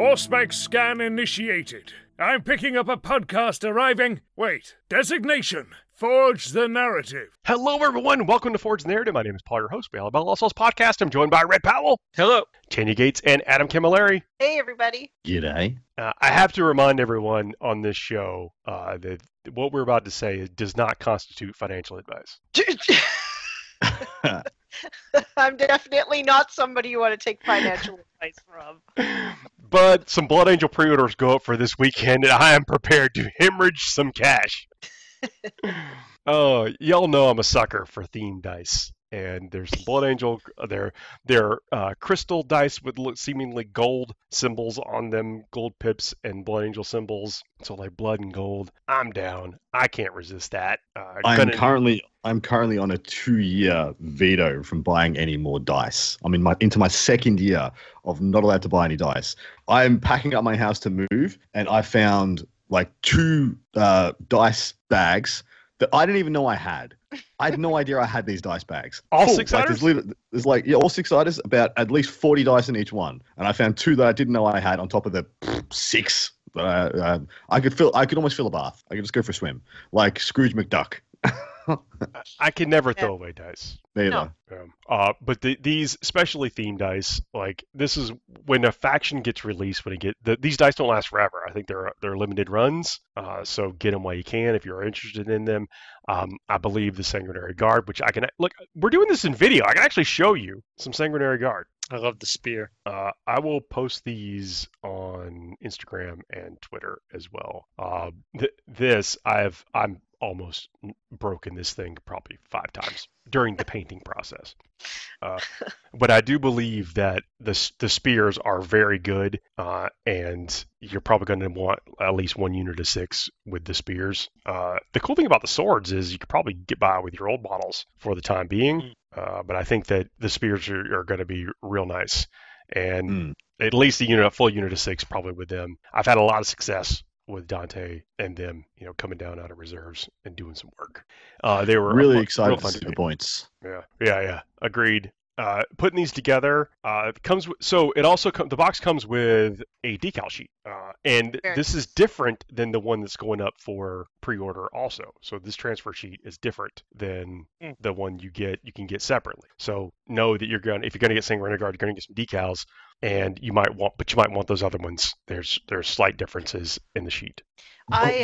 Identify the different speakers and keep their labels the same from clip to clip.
Speaker 1: Force-spec scan initiated. I'm picking up a podcast arriving. Wait. Designation. Forge the Narrative.
Speaker 2: Hello, everyone. Welcome to Forge the Narrative. My name is Paul, your host for the Alabama Lost Souls podcast. I'm joined by Red Powell.
Speaker 3: Hello.
Speaker 2: Tanya Gates and Adam Camilleri.
Speaker 4: Hey, everybody.
Speaker 5: G'day.
Speaker 2: I have to remind everyone on this show that what we're about to say does not constitute financial advice.
Speaker 4: I'm definitely not somebody you want to take financial advice from.
Speaker 2: But some Blood Angel pre-orders go up for this weekend, and I am prepared to hemorrhage some cash. Oh, y'all know I'm a sucker for themed dice. And there's some Blood Angel, they're crystal dice with seemingly gold symbols on them, gold pips and Blood Angel symbols. So like blood and gold. I'm down. I can't resist that.
Speaker 5: I'm currently on a 2-year veto from buying any more dice. I'm into my second year of not allowed to buy any dice. I'm packing up my house to move, and I found like 2 dice bags that I didn't even know I had. I had no idea I had these dice bags.
Speaker 2: All six-siders?
Speaker 5: There's all 6-siders, about at least 40 dice in each one. And I found 2 that I didn't know I had on top of the 6 that I could almost fill a bath. I could just go for a swim. Like Scrooge McDuck.
Speaker 2: I can never throw away dice.
Speaker 5: Neither.
Speaker 2: No. But these specially themed dice, like this is when a faction gets released. These dice don't last forever. I think they're limited runs. So get them while you can if you're interested in them. I believe the Sanguinary Guard, which I can look. We're doing this in video. I can actually show you some Sanguinary Guard.
Speaker 3: I love the spear.
Speaker 2: I will post these on Instagram and Twitter as well. I'm almost broken this thing probably 5 times during the painting process. But I do believe that the spears are very good, and you're probably going to want at least 1 unit of 6 with the spears. The cool thing about the swords is you could probably get by with your old models for the time being, but I think that the spears are going to be real nice. And at least a full unit of 6 probably with them. I've had a lot of success with Dante and them, coming down out of reserves and doing some work. They were
Speaker 5: really excited to see the points.
Speaker 2: Yeah. Agreed. Putting these together the box comes with a decal sheet, and this is different than the one that's going up for pre-order also. So this transfer sheet is different than the one you can get separately. So know that if you're going to get Sanguinary Guard, you're going to get some decals, and you might want those other ones. There's slight differences in the sheet.
Speaker 4: I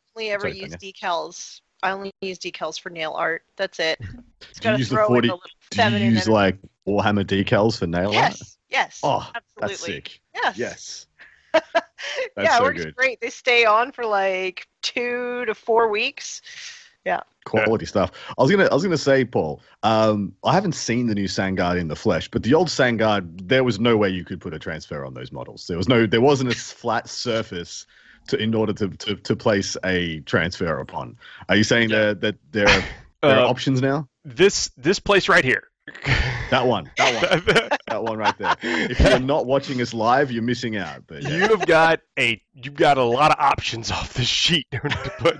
Speaker 4: only use decals for nail art. That's it. It's got to throw in a little feminine.
Speaker 5: Do you use like Warhammer decals for nail art?
Speaker 4: Yes.
Speaker 5: Oh,
Speaker 4: absolutely.
Speaker 5: That's sick.
Speaker 4: Yes.
Speaker 5: That's
Speaker 4: it works
Speaker 5: good.
Speaker 4: Great. They stay on for like 2 to 4 weeks. Yeah.
Speaker 5: Quality stuff. I was gonna say, Paul, I haven't seen the new Sangard in the flesh, but the old Sangard, there was no way you could put a transfer on those models. There wasn't a flat surface in order to place a transfer upon. Are you saying that there are options now?
Speaker 2: This place right here.
Speaker 5: That one right there. If you're not watching us live, you're missing out. But yeah.
Speaker 2: You've got a lot of options off this sheet to put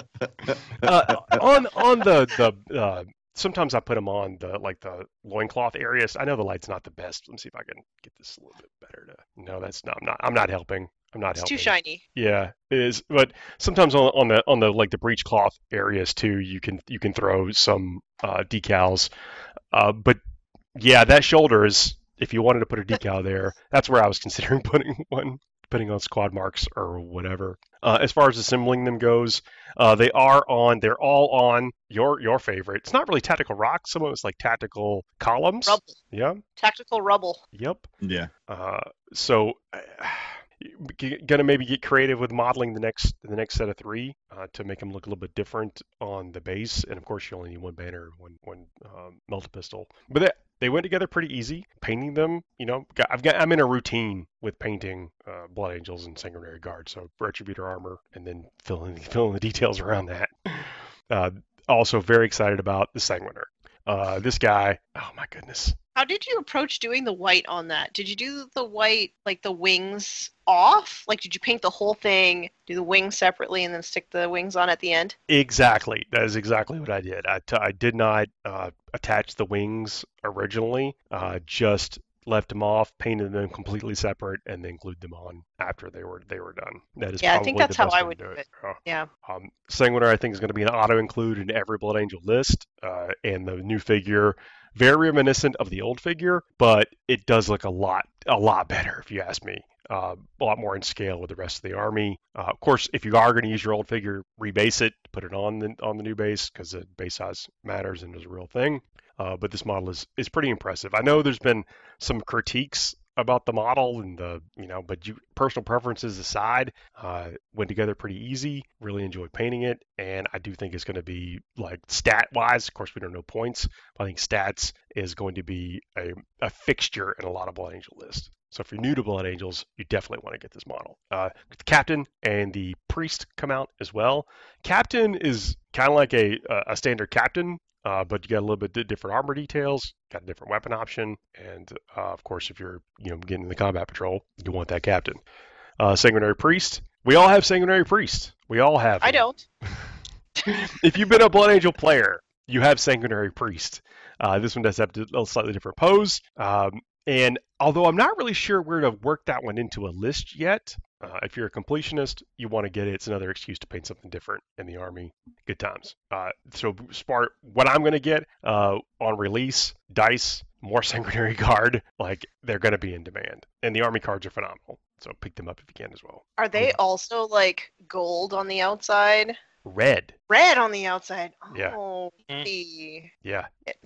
Speaker 2: on the. Sometimes I put them on the loincloth areas. I know the light's not the best. Let me see if I can get this a little bit better. No, that's not. I'm not helping.
Speaker 4: It's too shiny.
Speaker 2: Yeah, it is. But sometimes on the breech cloth areas too, you can throw some decals. But yeah, that shoulder is, if you wanted to put a decal there, that's where I was considering putting one, depending on squad marks or whatever. As far as assembling them goes, they're all on your favorite. It's not really tactical rock. Some of it's like tactical columns.
Speaker 4: Rubble.
Speaker 2: Yeah.
Speaker 4: Tactical rubble.
Speaker 2: Yep.
Speaker 5: Yeah.
Speaker 2: So gonna maybe get creative with modeling the next set of 3 to make them look a little bit different on the base, and of course you only need 1 banner, one multi-pistol, but they went together pretty easy. Painting them, I'm in a routine with painting Blood Angels and Sanguinary Guard, so Retributor armor and then filling the details around that. Also very excited about the Sanguiner. This guy, oh my goodness.
Speaker 4: How did you approach doing the white on that? Did you do the white, like the wings off? Like, did you paint the whole thing, do the wings separately, and then stick the wings on at the end?
Speaker 2: Exactly. That is exactly what I did. I did not attach the wings originally, just left them off, painted them completely separate, and then glued them on after they were done. That is
Speaker 4: Yeah, I
Speaker 2: probably
Speaker 4: think that's
Speaker 2: the
Speaker 4: how
Speaker 2: best
Speaker 4: I
Speaker 2: way
Speaker 4: would
Speaker 2: to
Speaker 4: do it.
Speaker 2: Yeah.
Speaker 4: Yeah.
Speaker 2: Sanguinary, I think, is going to be an auto include in every Blood Angel list, and the new figure, very reminiscent of the old figure, but it does look a lot better if you ask me. A lot more in scale with the rest of the army. Of course, if you are going to use your old figure, rebase it, put it on the new base because the base size matters and is a real thing. But this model is pretty impressive. I know there's been some critiques about the model and but personal preferences aside, went together pretty easy. Really enjoyed painting it, and I do think it's going to be like stat wise. Of course, we don't know points, but I think stats is going to be a fixture in a lot of Blood Angel lists. So if you're new to Blood Angels, you definitely want to get this model. The Captain and the Priest come out as well. Captain is kind of like a standard Captain, but you got a little bit different armor details, got a different weapon option, and of course, if you're getting in the combat patrol, you want that Captain. Sanguinary Priest. We all have Sanguinary Priest. We all have.
Speaker 4: I don't.
Speaker 2: If you've been a Blood Angel player, you have Sanguinary Priest. This one does have a slightly different pose. And although I'm not really sure where to work that one into a list yet, if you're a completionist, you want to get it. It's another excuse to paint something different in the army. Good times. So Spart, what I'm going to get on release, dice, more Sanguinary Guard, like they're going to be in demand. And the army cards are phenomenal. So pick them up if you can as well.
Speaker 4: Are they also like gold on the outside?
Speaker 2: Red.
Speaker 4: Red on the outside.
Speaker 2: Yeah.
Speaker 4: Oh,
Speaker 2: yeah.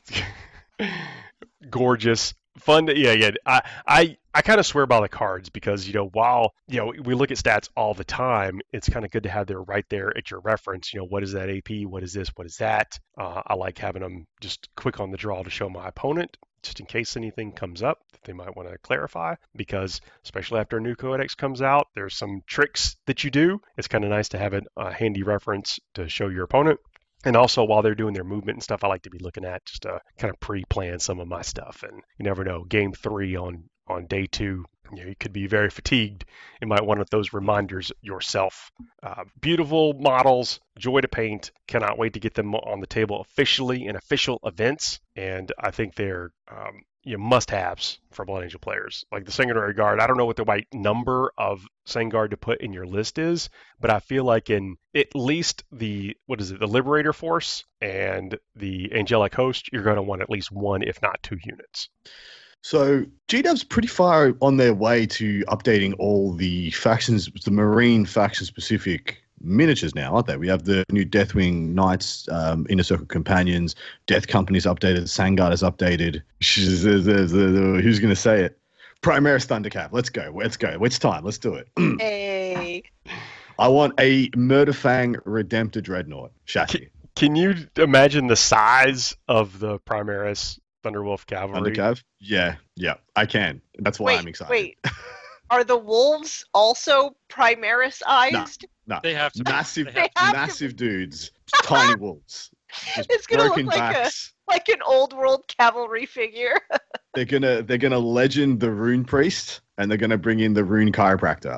Speaker 2: Gorgeous. Fun. Yeah. I kind of swear by the cards because, while, we look at stats all the time, it's kind of good to have them right there at your reference. What is that AP? What is this? What is that? I like having them just quick on the draw to show my opponent, just in case anything comes up that they might want to clarify, because especially after a new codex comes out, there's some tricks that you do. It's kind of nice to have a handy reference to show your opponent. And also, while they're doing their movement and stuff, I like to be looking at just to kind of pre-plan some of my stuff. And you never know, game 3 on day 2, you could be very fatigued. You might want those reminders yourself. Beautiful models, joy to paint. Cannot wait to get them on the table officially in official events. And I think they're must-haves for Blood Angel players. Like the Sanguinary Guard, I don't know what the right number of Sanguard to put in your list is, but I feel like in at least the Liberator Force and the Angelic Host, you're going to want at least 1, if not 2 units.
Speaker 5: So GW's pretty far on their way to updating all the factions, the Marine faction-specific miniatures now, aren't they? We have the new Deathwing Knights, Inner Circle Companions, Death Company's updated, Sangard is updated. Who's going to say it? Primaris Thundercap. Let's go. It's time. Let's do it.
Speaker 4: Hey.
Speaker 5: I want a Murderfang Redemptor Dreadnought chassis.
Speaker 2: Can you imagine the size of the Primaris Thunderwolf Cavalry?
Speaker 5: Thundercav? Yeah, I can. That's why I'm excited.
Speaker 4: Wait. Are the wolves also Primaris-ized?
Speaker 5: No.
Speaker 3: They have to.
Speaker 5: Massive dudes. Tiny wolves. Just
Speaker 4: It's gonna
Speaker 5: broken
Speaker 4: look
Speaker 5: backs.
Speaker 4: like an old world cavalry figure.
Speaker 5: They're gonna legend the Rune Priest, and they're gonna bring in the Rune Chiropractor.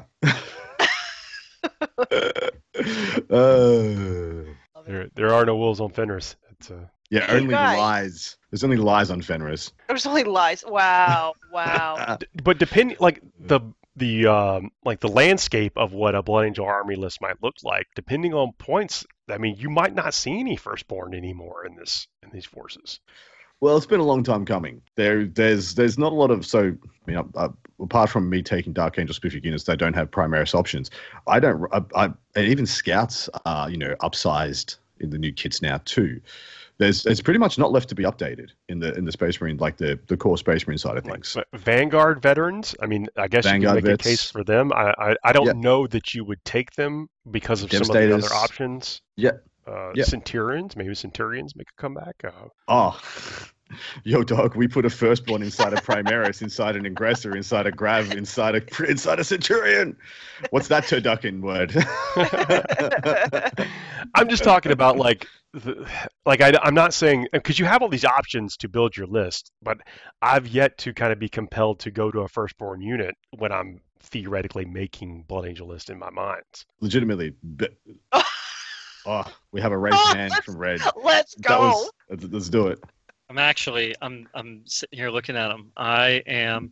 Speaker 2: There are no wolves on Fenris.
Speaker 5: Yeah,
Speaker 4: Hey,
Speaker 5: only
Speaker 4: guys.
Speaker 5: lies. There's only lies on Fenris.
Speaker 4: There's only lies. Wow.
Speaker 2: But depending, like the landscape of what a Blood Angel army list might look like, depending on points, I mean, you might not see any Firstborn anymore in these forces.
Speaker 5: Well, it's been a long time coming. There's not a lot of apart from me taking Dark Angel specific units, they don't have Primaris options. And even Scouts are upsized in the new kits now too. There's pretty much not left to be updated in the Space Marine, like the core Space Marine side of things.
Speaker 2: But Vanguard veterans, I mean, I guess
Speaker 5: Vanguard
Speaker 2: you can make
Speaker 5: vets.
Speaker 2: a case for them. I don't know that you would take them because of some of the
Speaker 5: Devastators.
Speaker 2: other options.
Speaker 5: Yeah.
Speaker 2: Centurions, maybe Centurions make a comeback.
Speaker 5: Yo, dog, we put a Firstborn inside a Primaris, inside an Aggressor, inside a Grav, inside a Centurion. What's that turducken word?
Speaker 2: I'm just talking about I'm not saying, because you have all these options to build your list, but I've yet to kind of be compelled to go to a Firstborn unit when I'm theoretically making Blood Angel list in my mind.
Speaker 5: Legitimately. We have a raised hand from Red.
Speaker 4: Let's go.
Speaker 5: Let's do it.
Speaker 3: I'm sitting here looking at them. I am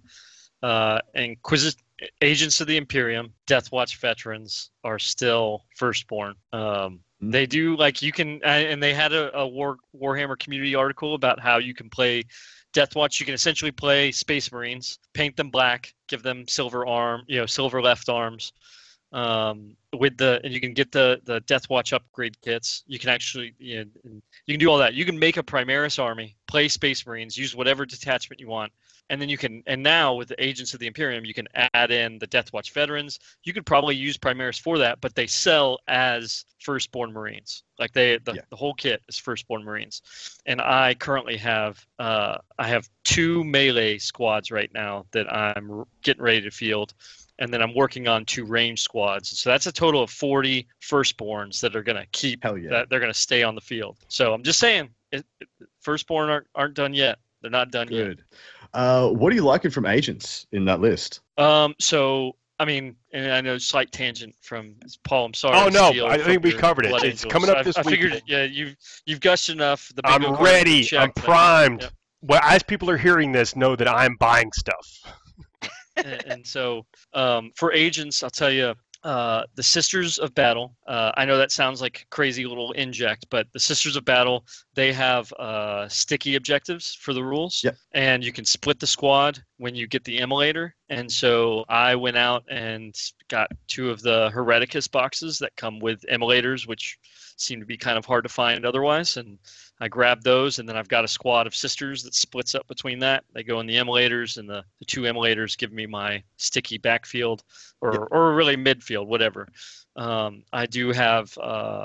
Speaker 3: Agents of the Imperium, Death Watch veterans are still firstborn. They do like you can, and they had a Warhammer community article about how you can play Death Watch. You can essentially play Space Marines, paint them black, give them silver left arms. And you can get the Death Watch upgrade kits. You can actually, you can do all that. You can make a Primaris army, play Space Marines, use whatever detachment you want. And then and now with the Agents of the Imperium, you can add in the Death Watch veterans. You could probably use Primaris for that, but they sell as Firstborn Marines. Like the whole kit is Firstborn Marines. And I currently have, I have 2 melee squads right now that I'm getting ready to field. And then I'm working on 2 range squads. So that's a total of 40 Firstborns that are going to keep, that they're going to stay on the field. So I'm just saying, Firstborn aren't done yet. They're not done yet.
Speaker 5: What are you liking from Agents in that list?
Speaker 3: So I mean, and I know slight tangent from Paul. I'm sorry.
Speaker 2: Oh no, I think we covered it. It's coming up this week.
Speaker 3: I figured, yeah, you've gushed enough.
Speaker 2: I'm ready. I'm primed. Yep. Well, as people are hearing this, know that I'm buying stuff.
Speaker 3: and so for Agents, I'll tell you. The Sisters of Battle. I know that sounds like a crazy little inject, but the Sisters of Battle, they have sticky objectives for the rules.
Speaker 5: Yep.
Speaker 3: And you can split the squad when you get the Immolator. And so I went out and got 2 of the Hereticus boxes that come with Immolators, which seem to be kind of hard to find otherwise. And I grabbed those, and then I've got a squad of Sisters that splits up between that. They go in the Immolators, and the 2 Immolators give me my sticky backfield or really midfield, whatever. I do have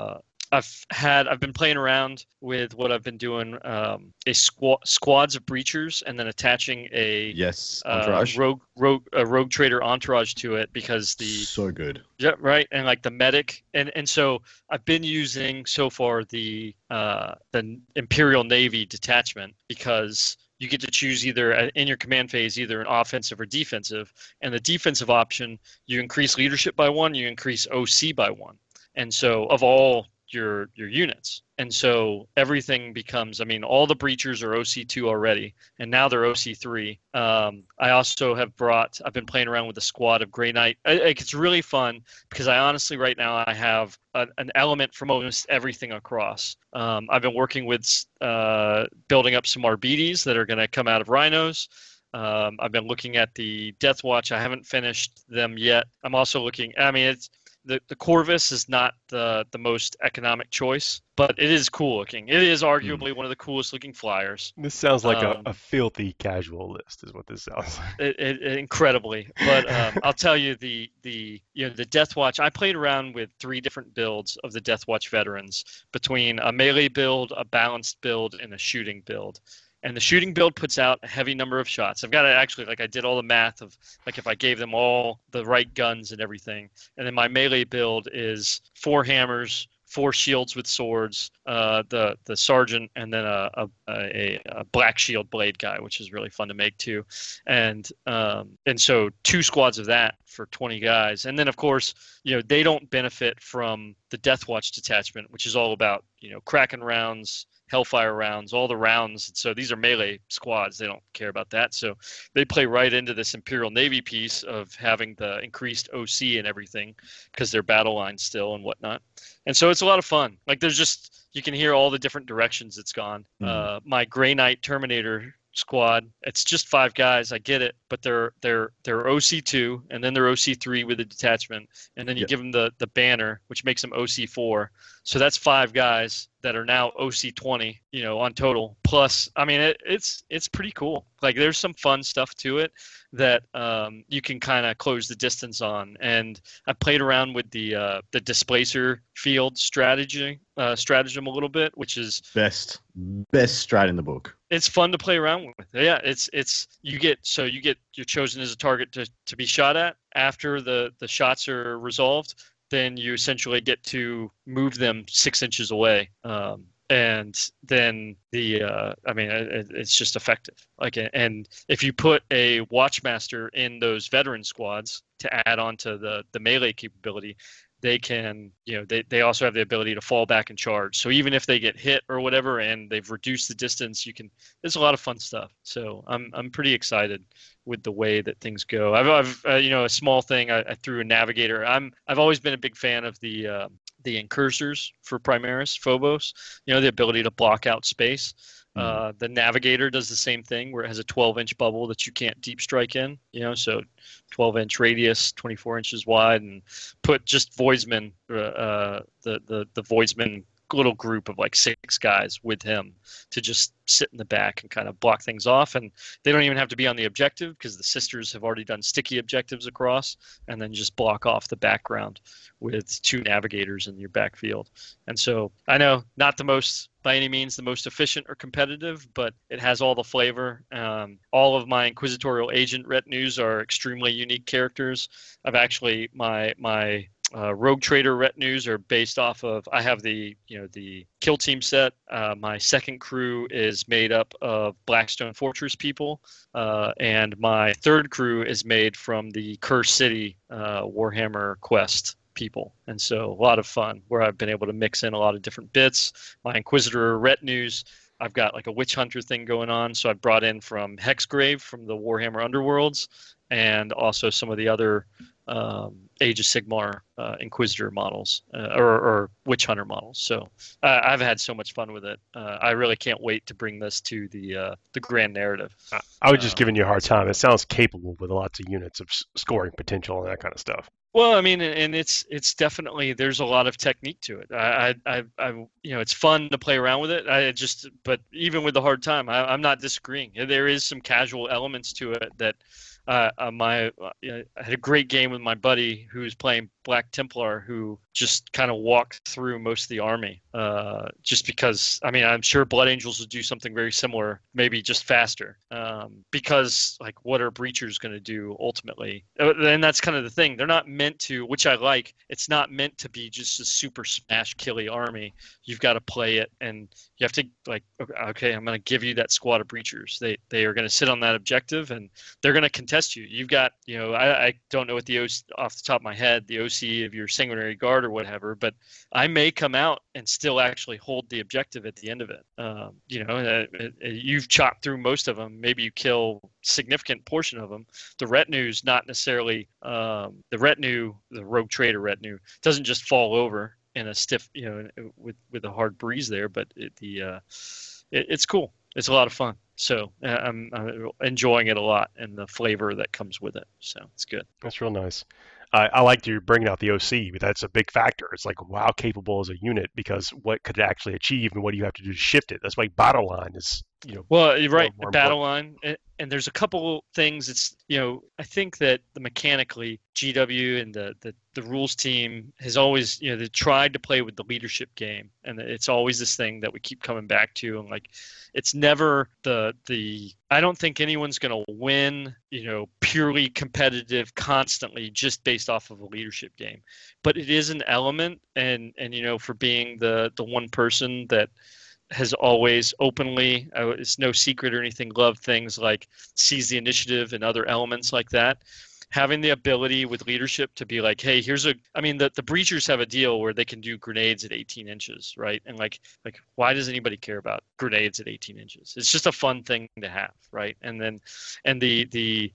Speaker 3: I've been playing around with what I've been doing, squads of breachers, and then attaching a
Speaker 5: entourage.
Speaker 3: rogue trader entourage to it because
Speaker 5: so good.
Speaker 3: Yeah, right, and like the medic, and so I've been using so far the Imperial Navy detachment because you get to choose either in your command phase, either an offensive or defensive, and the defensive option, you increase leadership by 1, you increase OC by 1, and so of all your units. And so everything becomes, I mean, all the breachers are OC2 already, and now they're OC3. I also I've been playing around with a squad of Grey Knight. It's really fun because I honestly, right now, I have an element from almost everything across. I've been working with building up some Arbites that are going to come out of Rhinos. I've been looking at the Death Watch. I haven't finished them yet. I'm also looking, I mean, the Corvus is not the most economic choice, but it is cool looking. It is arguably one of the coolest looking flyers.
Speaker 2: This sounds like a filthy casual list, is what this sounds like.
Speaker 3: Incredibly, but I'll tell you the Death Watch. I played around with 3 different builds of the Death Watch veterans, between a melee build, a balanced build, and a shooting build. And the shooting build puts out a heavy number of shots. I've got to actually, I did all the math of, if I gave them all the right guns and everything. And then my melee build is 4 hammers, 4 shields with swords, the sergeant, and then a black shield blade guy, which is really fun to make too. And so 2 squads of that for 20 guys. And then, of course, they don't benefit from the Death Watch detachment, which is all about, Kraken rounds, Hellfire rounds, all the rounds. So these are melee squads. They don't care about that. So they play right into this Imperial Navy piece of having the increased OC and everything because they're battle lines still and whatnot. And so it's a lot of fun. You can hear all the different directions it's gone. My Grey Knight Terminator squad, it's just 5 guys. I get it, but they're OC2 and then they're OC3 with a detachment, and then you give them the banner, which makes them OC4. So that's 5 guys that are now OC20, on total. Plus, I mean, it's pretty cool. There's some fun stuff to it that you can kind of close the distance on. And I played around with the displacer field stratagem a little bit, which is
Speaker 5: best strat in the book.
Speaker 3: It's fun to play around with. Yeah, you're chosen as a target to be shot at. After the shots are resolved, then you essentially get to move them 6 inches away. And then it's just effective. And if you put a Watchmaster in those veteran squads to add on to the melee capability, they can, they also have the ability to fall back and charge. So even if they get hit or whatever and they've reduced the distance, there's a lot of fun stuff. So I'm pretty excited with the way that things go. I've a small thing, I threw a navigator. I've always been a big fan of the incursors for Primaris Phobos, the ability to block out space. The Navigator does the same thing, where it has a 12-inch bubble that you can't deep strike in, so 12-inch radius, 24 inches wide, and put just Voidsman, the Voidsman little group of like 6 guys with him to just sit in the back and kind of block things off. And they don't even have to be on the objective because the sisters have already done sticky objectives across, and then just block off the background with 2 navigators in your backfield. And so I know not by any means the most efficient or competitive, but it has all the flavor. All of my Inquisitorial Agent retinues are extremely unique characters. I've actually, my Rogue Trader retinues are based off of, I have the Kill Team set. My second crew is made up of Blackstone Fortress people, and my third crew is made from the Curse City Warhammer Quest people. And so a lot of fun where I've been able to mix in a lot of different bits. My Inquisitor retinues, I've got like a witch hunter thing going on. So I brought in from Hexgrave from the Warhammer Underworlds, and also some of the other Age of Sigmar Inquisitor models or Witch Hunter models. So I've had so much fun with it. I really can't wait to bring this to the grand narrative.
Speaker 2: I was just giving you a hard time. It sounds capable with lots of units of scoring potential and that kind of stuff.
Speaker 3: Well, I mean, and it's definitely, there's a lot of technique to it. I it's fun to play around with it. But even with the hard time, I'm not disagreeing. There is some casual elements to it that. I had a great game with my buddy who was playing Black Templar, who just kind of walked through most of the army. Just because, I mean, I'm sure Blood Angels would do something very similar, maybe just faster. Because, like, what are Breachers going to do ultimately? And that's kind of the thing. They're not meant to, which I like. It's not meant to be just a super smash killy army. You've got to play it, and you have to, like, okay, I'm going to give you that squad of Breachers. They are going to sit on that objective, and they're going to contest you. You've got, I don't know what the off the top of my head, the OC of your Sanguinary Guard or whatever, but I may come out and still actually hold the objective at the end of it. You've chopped through most of them. Maybe you kill significant portion of them. The retinue's not necessarily the Rogue Trader retinue doesn't just fall over in a stiff, with a hard breeze there, but it's cool. It's a lot of fun. So I'm enjoying it a lot, and the flavor that comes with it. So it's good.
Speaker 2: That's real nice. I liked you bringing out the OC, but that's a big factor. It's like, wow, capable as a unit, because what could it actually achieve, and what do you have to do to shift it? That's why Battle Line is,
Speaker 3: Well, you're right. Battle Line, and there's a couple things. It's, I think that mechanically, GW and the rules team has always, they tried to play with the leadership game, and it's always this thing that we keep coming back to, and like, it's never I don't think anyone's going to win, purely competitive constantly just based off of a leadership game. But it is an element, and for being the one person that has always openly, it's no secret or anything, loved things like seize the initiative and other elements like that. Having the ability with leadership to be like, hey, the Breachers have a deal where they can do grenades at 18 inches, right? And like why does anybody care about grenades at 18 inches? It's just a fun thing to have, right? And the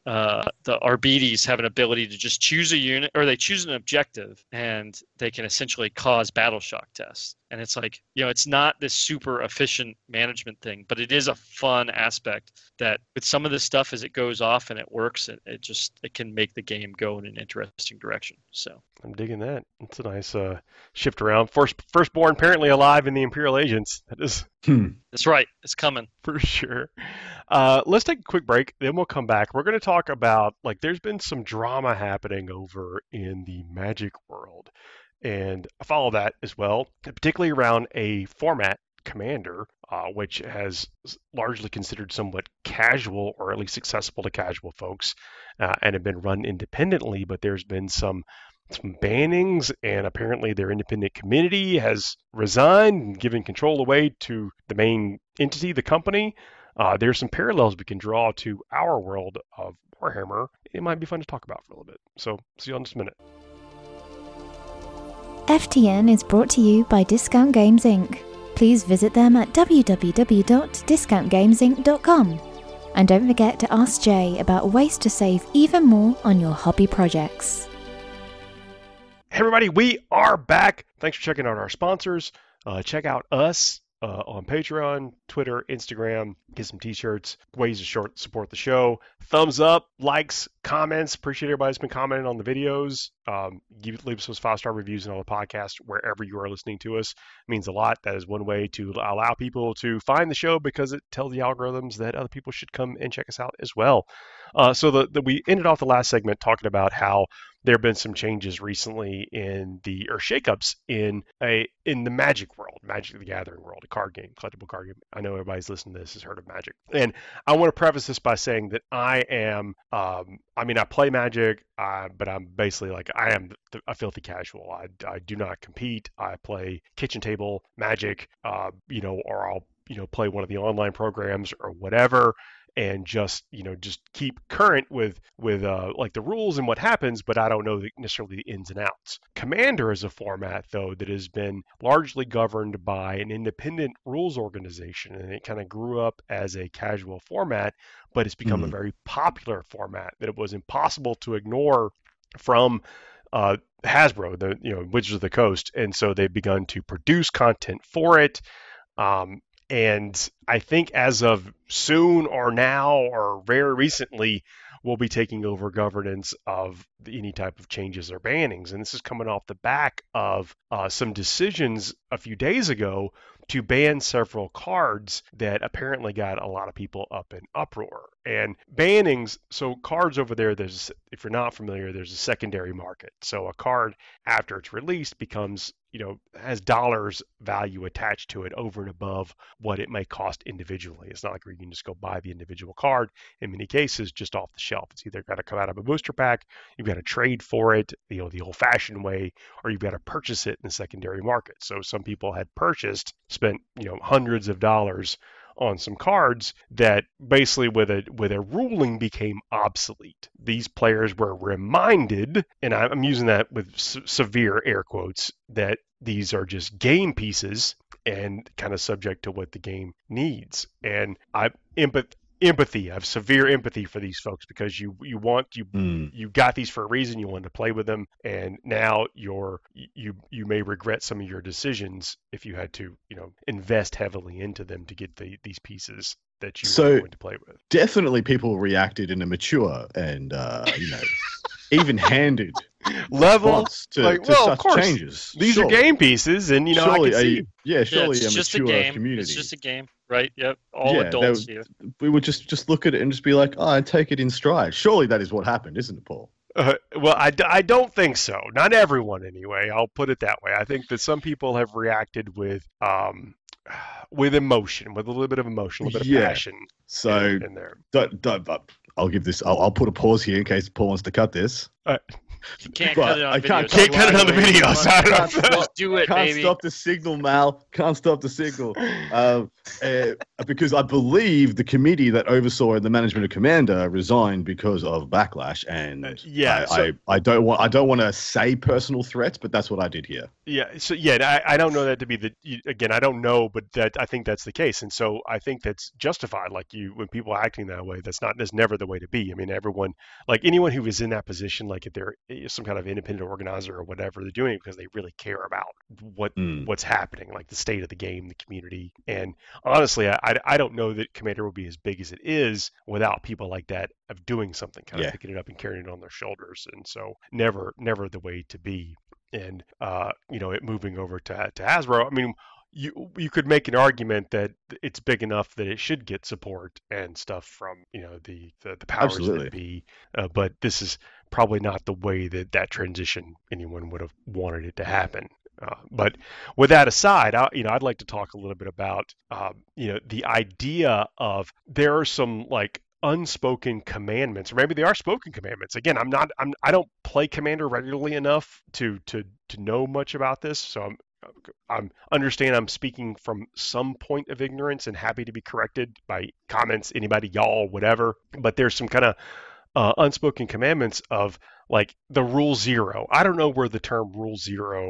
Speaker 3: Arbites have an ability to just choose a unit, or they choose an objective, and they can essentially cause battle shock tests. And it's like, it's not this super efficient management thing, but it is a fun aspect that with some of this stuff, as it goes off and it works, it can make the game go in an interesting direction. So
Speaker 2: I'm digging that. It's a nice shift around. Firstborn apparently alive in the Imperial Agents. That is.
Speaker 3: That's right. It's coming.
Speaker 2: For sure. Let's take a quick break, then we'll come back. We're going to talk about, there's been some drama happening over in the Magic world. And I follow that as well, particularly around a format, Commander, which has largely considered somewhat casual, or at least accessible to casual folks, and have been run independently. But there's been some bannings, and apparently their independent committee has resigned and given control away to the main entity, the company. There's some parallels we can draw to our world of Warhammer. It might be fun to talk about for a little bit. So see you in just a minute.
Speaker 6: FTN is brought to you by Discount Games Inc. Please visit them at www.discountgamesinc.com. And don't forget to ask Jay about ways to save even more on your hobby projects.
Speaker 2: Hey everybody, we are back. Thanks for checking out our sponsors. Check out us on Patreon, Twitter, Instagram. Get some t-shirts, ways to support the show. Thumbs up, likes, comments. Appreciate everybody that's been commenting on the videos. Leave us those 5-star reviews on all the podcasts wherever you are listening to us. It means a lot. That is one way to allow people to find the show because it tells the algorithms that other people should come and check us out as well. So we ended off the last segment talking about how there have been some changes recently or shakeups in the Magic world, Magic the Gathering world, a card game, collectible card game. I know everybody's listening to this has heard of Magic. And I want to preface this by saying that I am, I play Magic, but I'm basically I am a filthy casual. I do not compete. I play kitchen table Magic, or I'll, play one of the online programs or whatever. And just keep current with the rules and what happens, but I don't know necessarily the ins and outs. Commander is a format, though, that has been largely governed by an independent rules organization, and it kind of grew up as a casual format, but it's become a very popular format that it was impossible to ignore from Hasbro, the Wizards of the Coast, and so they've begun to produce content for it. And I think as of soon or now or very recently, we'll be taking over governance of any type of changes or bannings. And this is coming off the back of some decisions a few days ago to ban several cards that apparently got a lot of people up in uproar. And bannings, so cards over there, if you're not familiar, there's a secondary market. So a card after it's released becomes, has dollars value attached to it over and above what it may cost individually. It's not like you can just go buy the individual card. In many cases, just off the shelf. It's either got to come out of a booster pack, you've got to trade for it, the old-fashioned way, or you've got to purchase it in the secondary market. So some people had spent hundreds of dollars on some cards that basically with a ruling became obsolete. These players were reminded, and I'm using that with severe air quotes, that these are just game pieces and kind of subject to what the game needs. And I have severe empathy for these folks because you got these for a reason. You wanted to play with them, and now you may regret some of your decisions if you had to invest heavily into them to get these pieces that you were going to play with.
Speaker 5: Definitely, people reacted in a mature and even-handed
Speaker 2: level
Speaker 5: to such changes.
Speaker 2: These are game pieces, and
Speaker 5: surely
Speaker 2: I can see.
Speaker 5: Surely
Speaker 3: it's
Speaker 5: a
Speaker 3: just
Speaker 5: mature
Speaker 3: a game.
Speaker 5: community.
Speaker 3: It's just a game, right? Yep. All adults here.
Speaker 5: We would just look at it and just be like, "Oh, and take it in stride." Surely that is what happened, isn't it, Paul?
Speaker 2: Well, I don't think so. Not everyone, anyway. I'll put it that way. I think that some people have reacted with emotion, with a little bit of emotion, a little bit of passion.
Speaker 5: So
Speaker 2: in there.
Speaker 5: I'll give this. I'll put a pause here in case Paul wants to cut this.
Speaker 3: You can't cut it on video.
Speaker 2: Can't cut it on the video.
Speaker 3: Just do it,
Speaker 5: Can't
Speaker 3: baby.
Speaker 5: stop the signal, Mal. Can't stop the signal. Because I believe the committee that oversaw the management of Commander resigned because of backlash, and I don't want to say personal threats, but that's what I did here.
Speaker 2: Yeah. So I don't know that to be I don't know, but I think that's the case, and so I think that's justified. When people are acting that way, that's never the way to be. I mean, everyone, anyone who is in that position, if they're some kind of independent organizer or whatever, they're doing it because they really care about what's happening, like the state of the game, the community. And honestly, I don't know that Commander will be as big as it is without people like that of doing something, kind of picking it up and carrying it on their shoulders. And so never the way to be. And it moving over to Hasbro. I mean, you could make an argument that it's big enough that it should get support and stuff from the powers that be, but this is probably not the way that transition anyone would have wanted it to happen. But with that aside, I'd like to talk a little bit about the idea of there are some unspoken commandments, or maybe they are spoken commandments. Again, I don't play Commander regularly enough to know much about this, so I'm speaking from some point of ignorance and happy to be corrected by comments, anybody, y'all, whatever. But there's some kind of unspoken commandments of the Rule Zero. I don't know where the term Rule Zero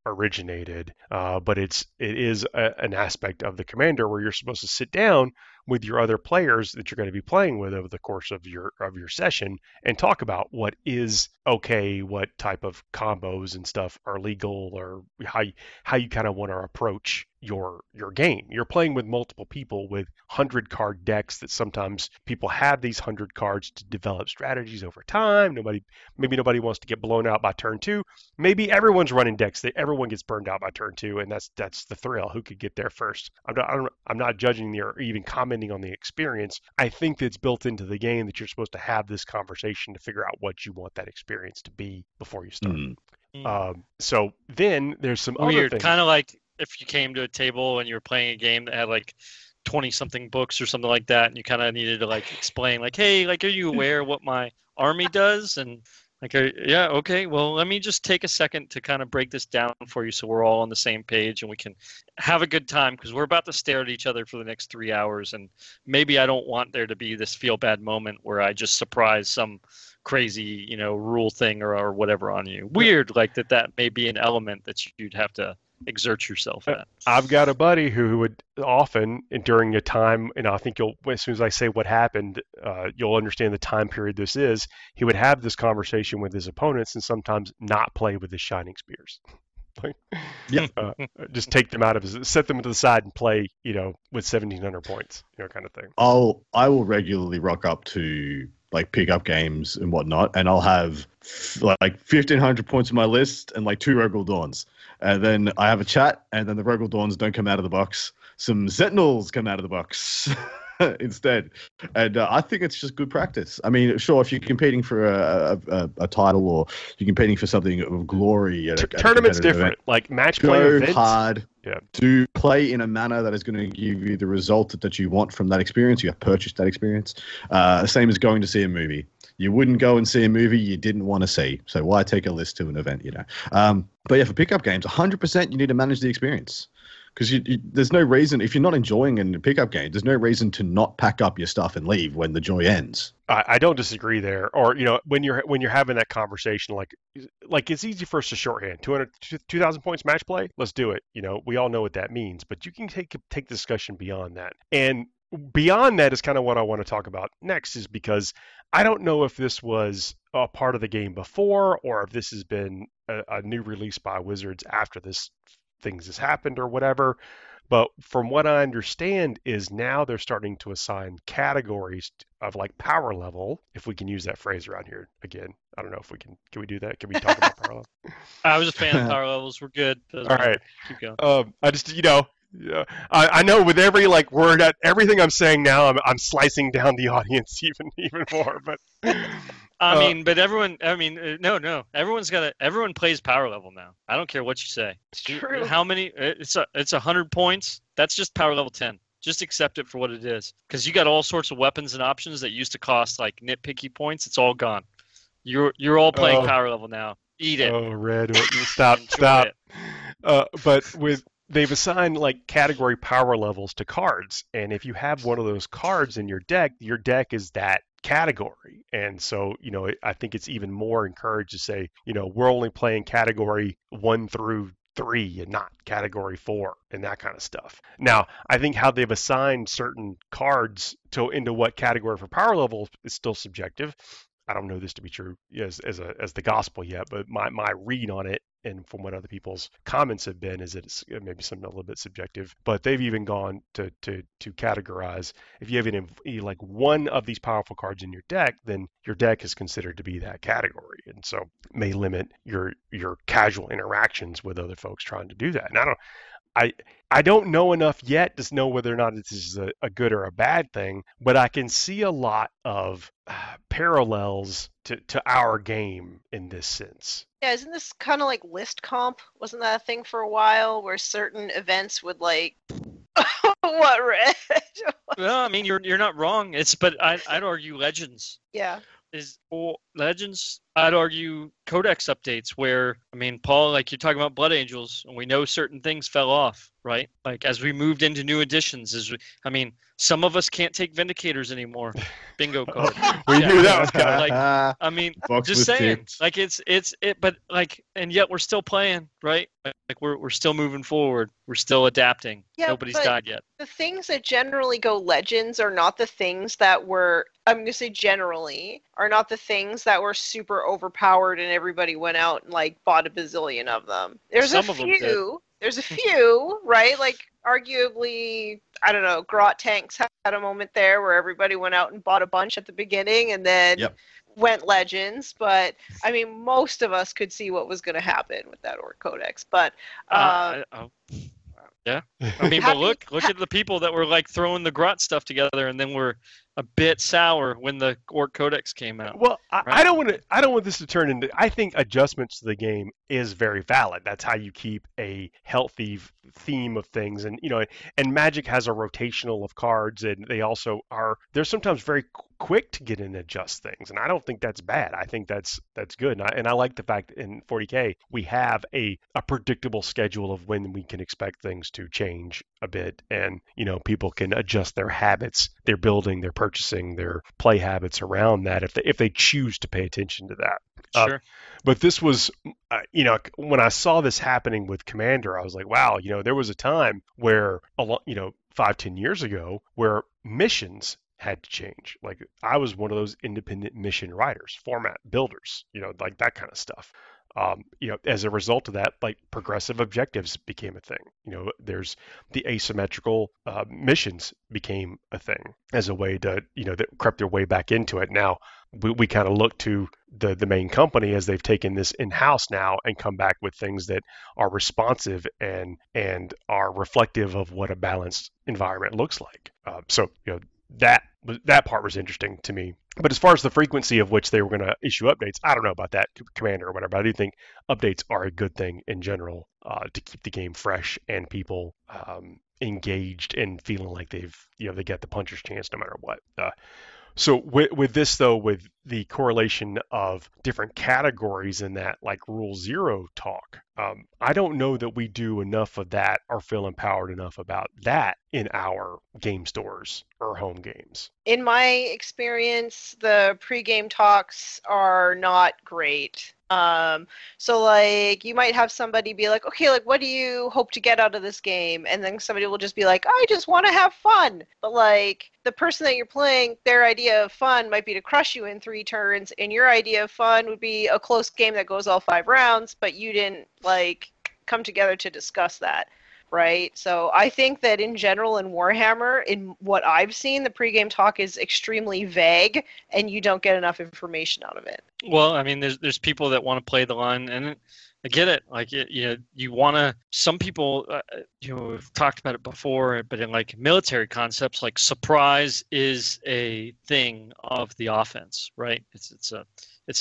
Speaker 2: originated, but it is an aspect of the Commander where you're supposed to sit down with your other players that you're going to be playing with over the course of your session and talk about what is okay, what type of combos and stuff are legal, or how you kind of want to approach your game. You're playing with multiple people with 100 card decks that sometimes people have these 100 cards to develop strategies over time. Maybe nobody wants to get blown out by turn 2. Maybe everyone's running decks that everyone gets burned out by turn 2, and that's the thrill. Who could get there first? I'm not judging or even commenting on the experience. I think that it's built into the game that you're supposed to have this conversation to figure out what you want that experience to be before you start. So then there's some other
Speaker 3: weird,
Speaker 2: things.
Speaker 3: kind of like if you came to a table and you were playing a game that had like 20 something books or something like that, and you kind of needed to like explain, like, hey, like, are you aware what my army does? And like, yeah, okay, well, let me just take a second to kind of break this down for you so we're all on the same page and we can have a good time, because we're about to stare at each other for the next 3 hours, and maybe I don't want there to be this feel bad moment where I just surprise some crazy, rule thing or whatever on you. Weird, like that may be an element that you'd have to exert yourself at.
Speaker 2: I've got a buddy who would often, during a time, and I think as soon as I say what happened, you'll understand the time period this is. He would have this conversation with his opponents and sometimes not play with his Shining Spears. Just take them out of set them to the side and play, with 1,700 points, kind of thing.
Speaker 5: I will regularly rock up to like pickup games and whatnot, and I'll have like 1,500 points on my list and like 2 Rogel Dawns. And then I have a chat, and then the Rogel Dawns don't come out of the box. Some Sentinels come out of the box instead. And I think it's just good practice. I mean, sure, if you're competing for a title or you're competing for something of glory at
Speaker 2: tournament's different.
Speaker 5: Event,
Speaker 2: like match play events.
Speaker 5: Go hard. Yeah. To play in a manner that is going to give you the result that you want from that experience. You have purchased that experience. Same as going to see a movie. You wouldn't go and see a movie you didn't want to see. So why take a list to an event, But yeah, for pickup games, 100% you need to manage the experience. Because there's no reason, if you're not enjoying a pickup game, there's no reason to not pack up your stuff and leave when the joy ends.
Speaker 2: I don't disagree there. Or, when you're having that conversation, like it's easy for us to shorthand 2,000 points match play. Let's do it. We all know what that means, but you can take the discussion beyond that. And beyond that is kind of what I want to talk about next, is because I don't know if this was a part of the game before or if this has been a new release by Wizards after this things has happened or whatever. But from what I understand is now they're starting to assign categories of like power level, if we can use that phrase around here again. I don't know if we can we do that? Can we talk about power level?
Speaker 3: I was a fan of power levels. We're good.
Speaker 2: All right.
Speaker 3: Keep going.
Speaker 2: I just, yeah, I know with every word, everything I'm saying now, I'm slicing down the audience even more. But
Speaker 3: but everyone, no, everyone plays power level now. I don't care what you say.
Speaker 4: It's true.
Speaker 3: How many? It's 100 points. That's just power level 10. Just accept it for what it is, because you got all sorts of weapons and options that used to cost like nitpicky points. It's all gone. You're all playing power level now. Eat it.
Speaker 2: Oh, Red, stop. But they've assigned like category power levels to cards, and if you have one of those cards in your deck is that category. And so, I think it's even more encouraged to say, we're only playing category 1 through 3 and not category 4 and that kind of stuff. Now, I think how they've assigned certain cards into what category for power level is still subjective. I don't know this to be true as the gospel yet, but my read on it, and from what other people's comments have been, is that it's maybe something a little bit subjective. But they've even gone to categorize, if you have like one of these powerful cards in your deck, then your deck is considered to be that category, and so may limit your casual interactions with other folks trying to do that. And I don't know enough yet to know whether or not this is a good or a bad thing, but I can see a lot of parallels to our game in this sense.
Speaker 4: Yeah, isn't this kind of like list comp? Wasn't that a thing for a while where certain events would like what, Red?
Speaker 3: Well, you're not wrong. But I'd argue Legends.
Speaker 4: Yeah.
Speaker 3: Legends. I'd argue codex updates where, I mean, Paul, like you're talking about Blood Angels, and we know certain things fell off, right? Like as we moved into new editions, some of us can't take Vindicators anymore. Bingo card.
Speaker 2: We knew that was coming.
Speaker 3: Like, I mean,
Speaker 5: Box
Speaker 3: just
Speaker 5: was
Speaker 3: saying,
Speaker 5: ticked.
Speaker 3: like but like, and yet we're still playing, right? Like we're still moving forward. We're still adapting.
Speaker 4: Yeah,
Speaker 3: Nobody's
Speaker 4: but
Speaker 3: died yet.
Speaker 4: the things that generally go legends are not the things that were, I'm going to say generally, are not the things that were super overpowered and everybody went out and like bought a bazillion of them. There's
Speaker 3: Some of them did.
Speaker 4: There's a few, right? Like arguably, I don't know, Grot Tanks had a moment there where everybody went out and bought a bunch at the beginning and then
Speaker 5: Yep.
Speaker 4: went legends. But I mean, most of us could see what was going to happen with that Orc Codex. But
Speaker 3: Yeah. I mean, but look at the people that were like throwing the Grot stuff together and then were a bit sour when the Orc Codex came out.
Speaker 2: Well, I don't want this to turn into. I think adjustments to the game is very valid. That's how you keep a healthy theme of things, and and Magic has a rotational of cards, and they also are. They're sometimes very quick to get in and adjust things, and I don't think that's bad. I think that's good, and I like the fact that in 40K we have a predictable schedule of when we can expect things to change a bit, and people can adjust their habits, their building, their purchasing, their play habits around that if they choose to pay attention to that.
Speaker 3: Sure.
Speaker 2: But this was, when I saw this happening with Commander, I was like, wow, there was a time where 5-10 years ago where missions had to change. Like I was one of those independent mission writers, format builders, like that kind of stuff. As a result of that, like progressive objectives became a thing. There's the asymmetrical missions became a thing as a way to, that crept their way back into it. Now we kind of look to the main company as they've taken this in-house now and come back with things that are responsive and are reflective of what a balanced environment looks like. So that part was interesting to me. But as far as the frequency of which they were going to issue updates, I don't know about that, Commander or whatever. But I do think updates are a good thing in general to keep the game fresh and people engaged and feeling like they get the puncher's chance no matter what. So with this, though, with the correlation of different categories in that, like Rule Zero talk, I don't know that we do enough of that or feel empowered enough about that in our game stores or home games.
Speaker 4: In my experience, the pregame talks are not great. So like you might have somebody be like, okay, like what do you hope to get out of this game? And then somebody will just be like, I just want to have fun. But like the person that you're playing, their idea of fun might be to crush you in 3 turns, and your idea of fun would be a close game that goes all 5 rounds, but you didn't like come together to discuss that. Right. So I think that in general in Warhammer, in what I've seen, the pregame talk is extremely vague and you don't get enough information out of it.
Speaker 3: Well, I mean, there's people that want to play the line, and I get it. Like, you want to, some people, we've talked about it before, but in like military concepts, like surprise is a thing of the offense, right? It's a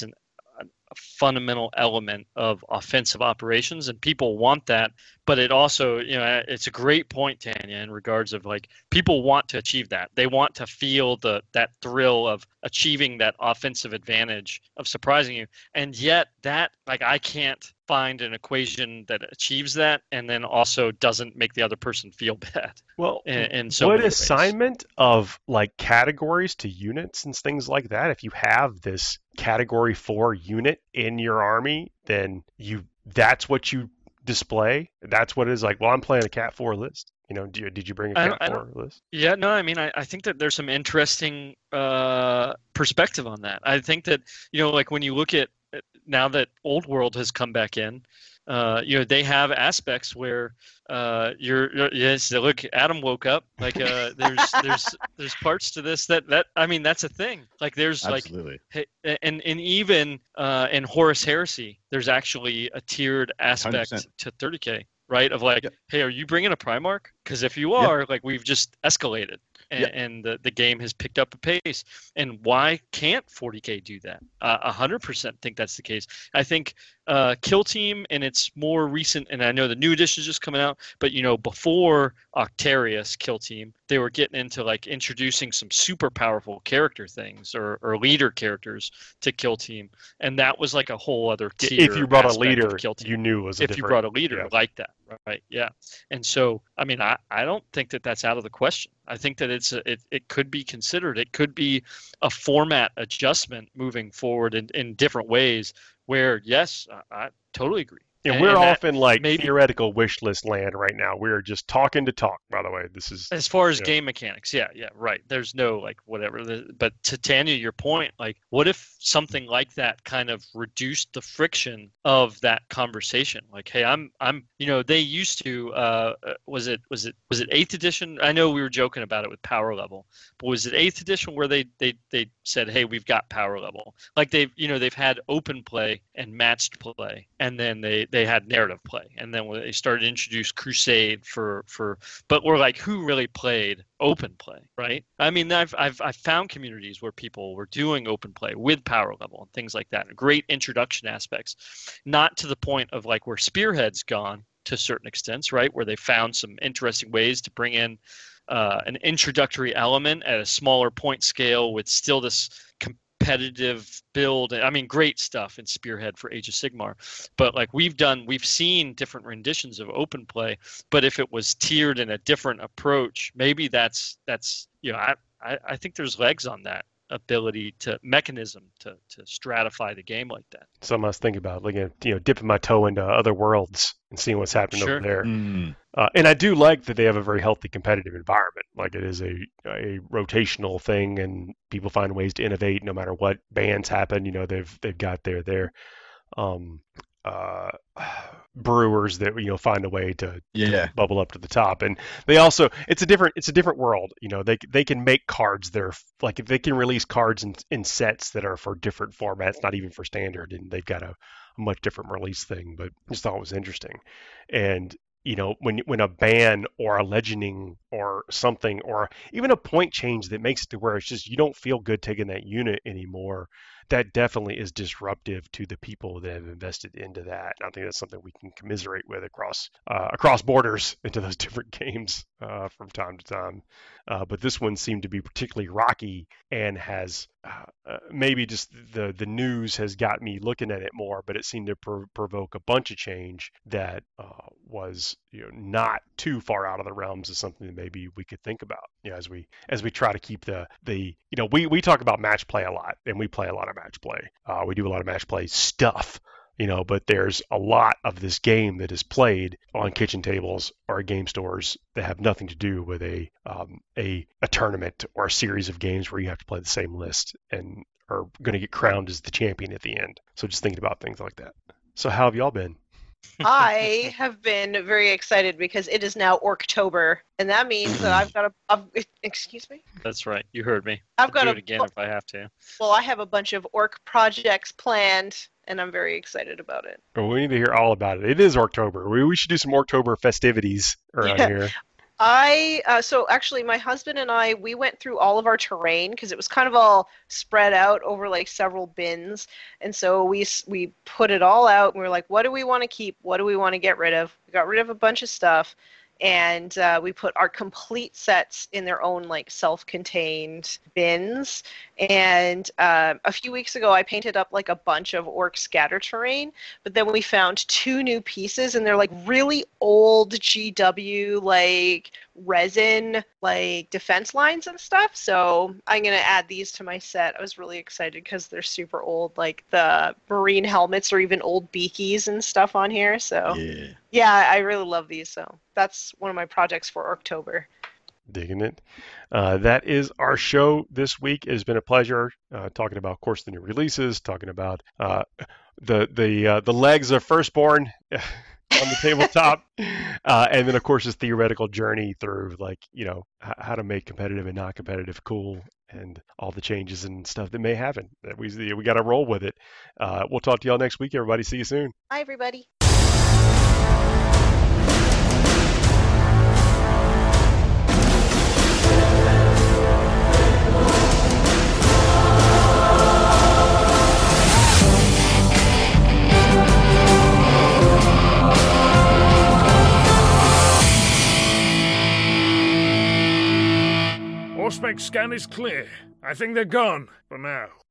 Speaker 3: fundamental element of offensive operations, and people want that. But it also, it's a great point, Tanya, in regards of like people want to achieve that. They want to feel that thrill of achieving that offensive advantage of surprising you. And yet that, like, I can't find an equation that achieves that and then also doesn't make the other person feel bad.
Speaker 2: Well,
Speaker 3: and so
Speaker 2: what assignment of like categories to units and things like that, if you have this category 4 unit in your army, then that's what you display. That's what it is. Like, well, I'm playing a Cat 4 list. Did you bring a Cat 4 list?
Speaker 3: Yeah, no, I mean, I think that there's some interesting perspective on that. I think that, like when you look at now that Old World has come back in, they have aspects where look, Adam woke up. Like there's parts to this that I mean, that's a thing. Like there's
Speaker 5: Absolutely.
Speaker 3: like, and even in Horus Heresy, there's actually a tiered aspect
Speaker 5: 100%.
Speaker 3: to 30K, right? Of like, hey, are you bringing a Primarch? Because if you are, like, we've just escalated. and the game has picked up a pace. And why can't 40K do that? 100% think that's the case. I think Kill Team in its more recent, and I know the new edition is just coming out, but before Octarius Kill Team, they were getting into like introducing some super powerful character things or leader characters to Kill Team, and that was like a whole other tier.
Speaker 2: If you brought a
Speaker 3: aspect
Speaker 2: leader,
Speaker 3: of Kill Team.
Speaker 2: you knew it was
Speaker 3: if you brought a leader like that, right? Yeah. And so, I mean, I don't think that that's out of the question. I think that it could be considered. It could be a format adjustment moving forward in different ways where, yes, I totally agree.
Speaker 2: And we're off in like theoretical wish list land right now. We're just talking to talk, by the way. This is
Speaker 3: as far as game mechanics. Yeah, right. There's no like whatever. But to Tanya, your point, like what if something like that kind of reduced the friction of that conversation? Like, hey, I'm they used to was it 8th edition? I know we were joking about it with power level, but was it 8th edition where they said, hey, we've got power level? Like they've had open play and matched play, and then they had narrative play, and then when they started to introduce Crusade but we're like, who really played open play, right? I mean, I've found communities where people were doing open play with power level and things like that, and great introduction aspects, not to the point of like where Spearhead's gone to certain extents, right, where they found some interesting ways to bring in an introductory element at a smaller point scale with still this competitive build. I mean, great stuff in Spearhead for Age of Sigmar, but like we've seen different renditions of open play, but if it was tiered in a different approach, maybe that's I think there's legs on that ability to mechanism to stratify the game like that.
Speaker 2: Something I was thinking about, like, dipping my toe into other worlds and seeing what's happening over there. And I do like that they have a very healthy competitive environment. Like it is a rotational thing, and people find ways to innovate no matter what bans happen. They've got their brewers that find a way to bubble up to the top, and they also it's a different world. They can make cards that are like, if they can release cards in sets that are for different formats, not even for standard, and they've got a much different release thing. But I just thought it was interesting. And when a ban or a legending or something, or even a point change that makes it to where it's just you don't feel good taking that unit anymore, that definitely is disruptive to the people that have invested into that. And I think that's something we can commiserate with across borders into those different games from time to time. But this one seemed to be particularly rocky, and has maybe just the news has got me looking at it more, but it seemed to provoke a bunch of change that was not too far out of the realms of something that maybe we could think about as we try to keep the we talk about match play a lot, and we play a lot of match play. We do a lot of match play stuff, but there's a lot of this game that is played on kitchen tables or game stores that have nothing to do with a tournament or a series of games where you have to play the same list and are going to get crowned as the champion at the end. So just thinking about things like that. So how have y'all been?
Speaker 4: I have been very excited because it is now Orktober, and that means that I've got excuse me?
Speaker 3: That's right. You heard me.
Speaker 4: I've got
Speaker 3: do it again if I have to.
Speaker 4: Well, I have a bunch of orc projects planned, and I'm very excited about it.
Speaker 2: Well, we need to hear all about it. It is Orktober. We should do some Orktober festivities around here.
Speaker 4: So actually my husband and I, we went through all of our terrain because it was kind of all spread out over like several bins. And so we put it all out, and we were like, what do we want to keep? What do we want to get rid of? We got rid of a bunch of stuff, and we put our complete sets in their own like self-contained bins. And a few weeks ago I painted up like a bunch of orc scatter terrain, but then we found 2 new pieces, and they're like really old GW like resin like defense lines and stuff. So I'm gonna add these to my set. I was really excited because they're super old, like the marine helmets or even old beakies and stuff on here. So yeah, I really love these. So that's one of my projects for October.
Speaker 2: Digging it. That is our show this week. It has been a pleasure talking about, of course, the new releases, talking about the legs of Firstborn on the tabletop, and then of course this theoretical journey through like how to make competitive and not competitive cool, and all the changes and stuff that may happen. That we got to roll with it. We'll talk to y'all next week, everybody. See you soon.
Speaker 4: Bye, everybody.
Speaker 1: scan is clear. I think they're gone for now.